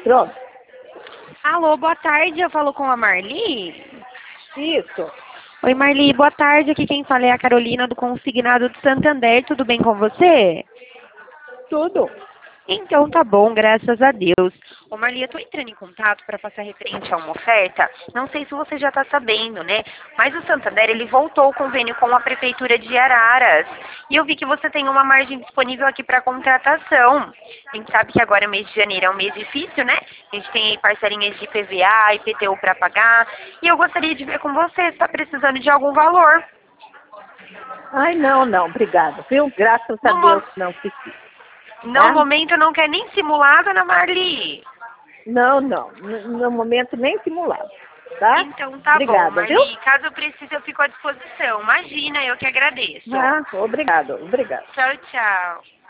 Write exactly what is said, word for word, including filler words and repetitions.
Pronto. Alô, boa tarde, eu falo com a Marli? Isso. Oi, Marli, boa tarde, aqui quem fala é a Carolina do Consignado de Santander, tudo bem com você? Tudo. Então tá bom, graças a Deus. Ô Marli, eu tô entrando em contato para passar referente a uma oferta, não sei se você já tá sabendo, né? Mas o Santander, ele voltou o convênio com a Prefeitura de Araras. E eu vi que você tem uma margem disponível aqui para contratação. A gente sabe que agora, mês de janeiro, é um mês difícil, né? A gente tem aí parcelinhas de I P V A, I P T U para pagar. E eu gostaria de ver com você se tá precisando de algum valor. Ai, não, não, obrigada, viu? Graças a No, Deus mo- não preciso. no Tá? momento não quer nem simulado, Ana Marli? Não, não. No, no momento nem simulado. Tá? Então tá bom, Obrigada, viu? Marli. Caso eu precise, eu fico à disposição. Imagina, eu que agradeço. Ah, obrigado, obrigado. Tchau, tchau.